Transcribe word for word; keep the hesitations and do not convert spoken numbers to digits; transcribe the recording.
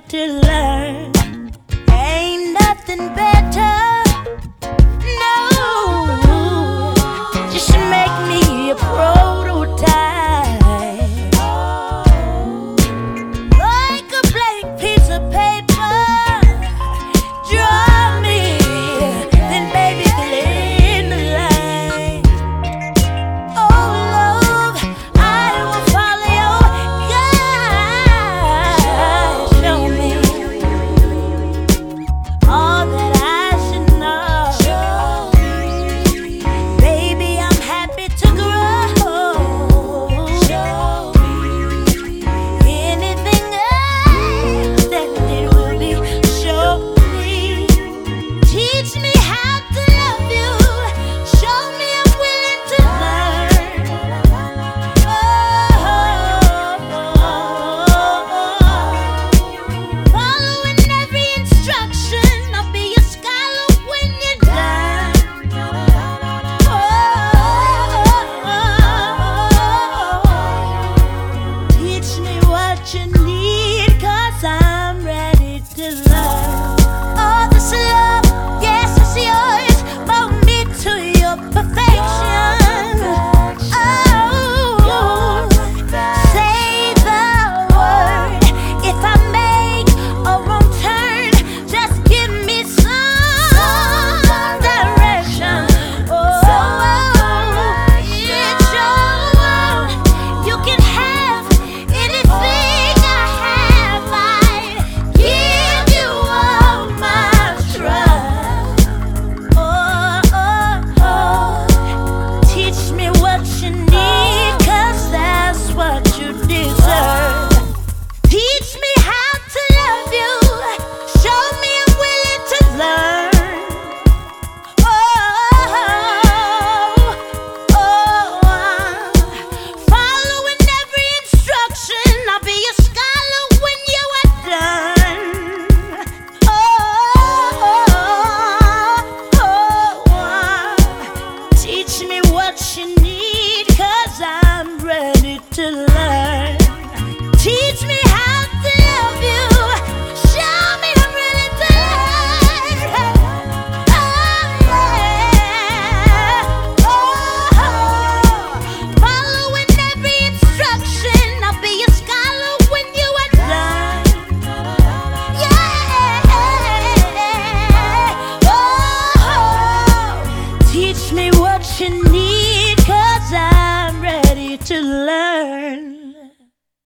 to learn. Ain't nothing better. No, just make me a prototype, like a blank piece of paper. Draw me, then baby fill in the line. Oh love, I will follow your guide. Show me all that I should know. Baby, I'm happy to grow. Anything else that it will be, show me. Teach me how to love you. Show me I'm willing to learn. Oh, following every instruction, I'll be a scholar when you're done. Oh, teach me what you need, 'cause I'm ready to learn. All this love, yes, it's yours. Mold me to your perfection. Oh, say the word. If I make a wrong turn, just give me some direction. Oh, it's your world. You can have anything I have. I give you all my trust. Oh, oh, oh. Teach me what you need, 'cause that's what you deserve. Teach me how to love you. Show me I'm willing to learn. Oh, oh, following every instruction, I'll be a scholar when you are done. Oh, oh, teach me what you need, 'cause I'm ready to learn. Teach me how to love you. Show me I'm ready to learn. Oh, yeah. Oh, following every instruction, I'll be a scholar when you are done. Yeah. Oh, teach me what you need, 'cause I'm ready to learn.